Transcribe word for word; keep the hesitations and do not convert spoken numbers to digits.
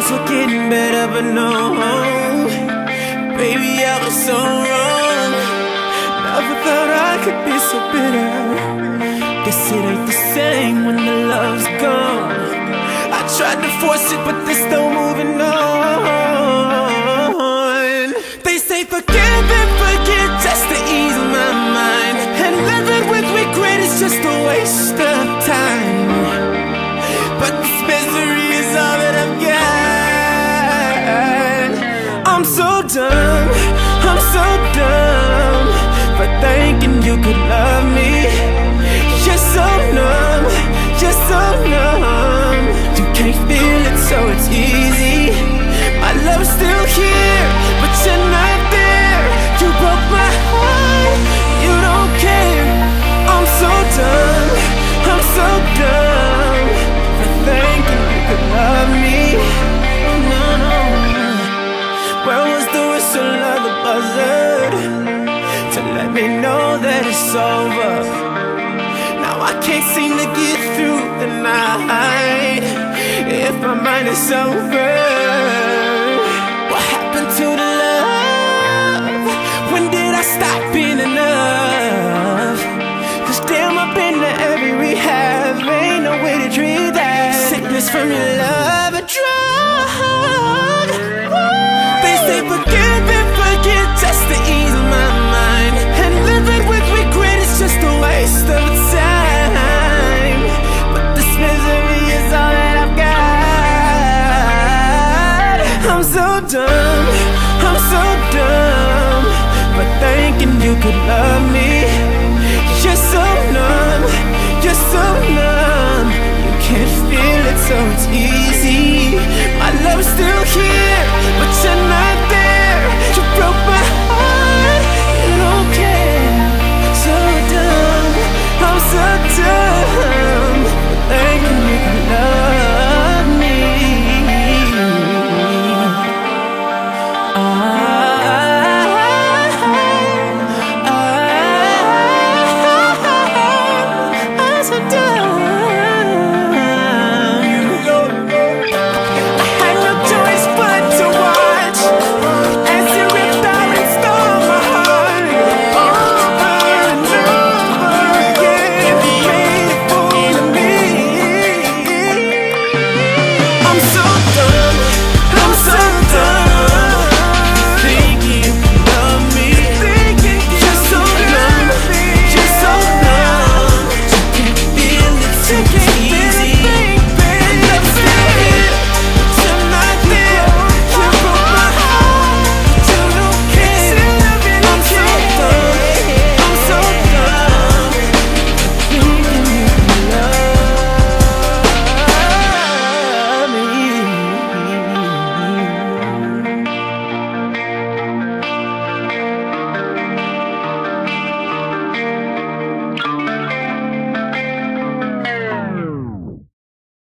things were getting better, but no, baby, I was so wrong. Never thought I could be so bitter. Guess it ain't the same when the love's gone. I tried to force it, but there's still moving on. They say forgive and forget just to ease my mind, and living with regret is just a waste of time. But this misery is all that I've got. I'm so dumb, I'm so dumb for thinking you could love me. You're so numb, you're so numb. You can't feel it, so it's easy. My love's still here, but you're not there. You broke my heart, you don't care. I'm so dumb, I'm so dumb for thinking you could love me. No, no. Where was the whistle of the buzzard to let me know that it's over? Now I can't seem to get through the night if my mind is sober. What happened to the love? When did I stop being enough? Cause damn, I've been to every rehab, ain't no way to treat that. Sickness from your love, a drug. They say forget